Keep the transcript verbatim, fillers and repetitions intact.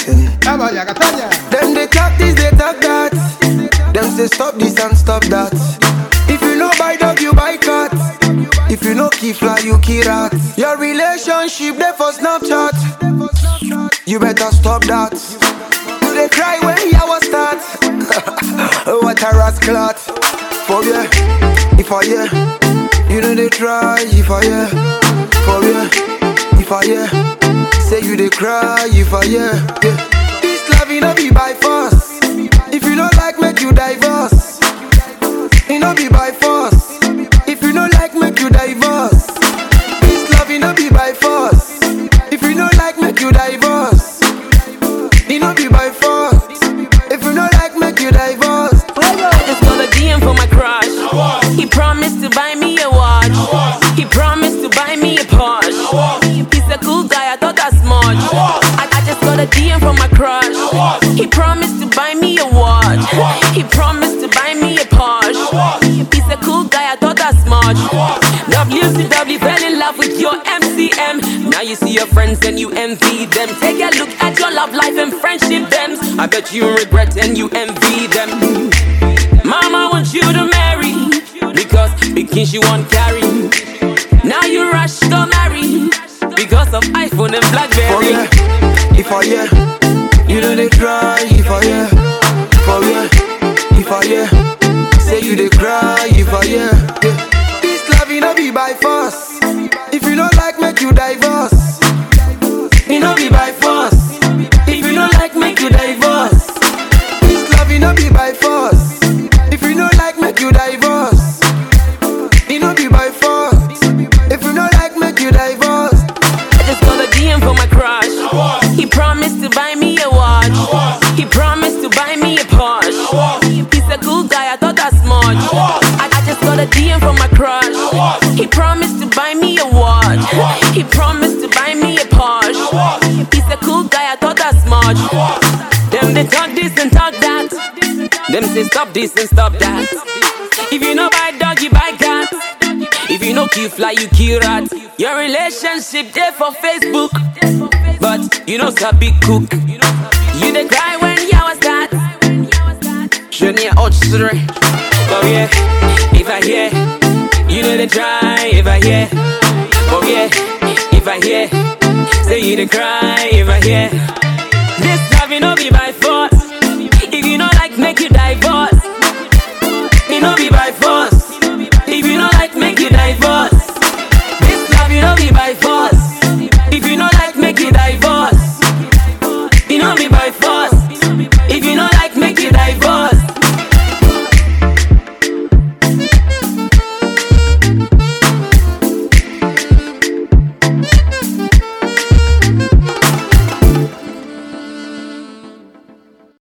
thing. Them they talk this, they talk that. Them say stop this and stop that. If you know buy dog, you buy cat. If you know key fly, you key rat. Your relationship there for Snapchat. You better stop that. You they cry when you was start. What a rascal. For yeah, if I yeah, you know they try. If I yeah, for yeah, if I yeah, say you they cry. If I yeah, yeah. This love you know be by force. If you don't like, make you divorce. You know be by force. If you don't like, make you divorce. This love you know be by force. If you don't like, make you divorce. You know be by force. If you don't like, make you divorce. I just got a D M for my crush. He promised to buy me a watch. He promised to buy me a Porsche. He's a cool guy, I thought that's much. I, I just got a D M from my crush. He promised to buy me a watch. He promised to buy me a Porsche. He's a cool guy, I thought that's much. W C W fell in love with your M C M. Now you see your friends and you envy them. Take a look at your love life and friendship thems. I bet you regret and you envy them. Mama wants you to marry because Bikin she won't carry. Now you rush to marry because of iPhone and Blackberry. For yeah, if I yeah, you know they try. If I yeah, for yeah, if I yeah, say you they cry. If I yeah, yeah. This love you know be by force. If you don't like, make you divorce. You know be by force. If you don't like, make you divorce. This love you know be by force. If you don't like, make you divorce. You know be by force. If you don't like, make you divorce. I just got a D M for my crush. He promised to buy me a watch. He promised to buy me a Porsche. He's a cool guy, I thought that's much. I, I just got a D M from my crush. He promised to buy me a watch. He promised to buy me a Porsche. He's a cool guy, I thought that's much. Them they talk this and talk that. Them say stop this and stop that. If you know buy dog, you buy cat. If you know kill fly, you kill rat. Your relationship there for Facebook, but you know sabi cook. You dey cry when you was that. Je n'ai autre. Oh yeah, if I hear, you know they try. If I hear, oh yeah, if I hear, say you dey cry. If I hear, this love you know be by force. If you know like, make you divorce. You know be by force.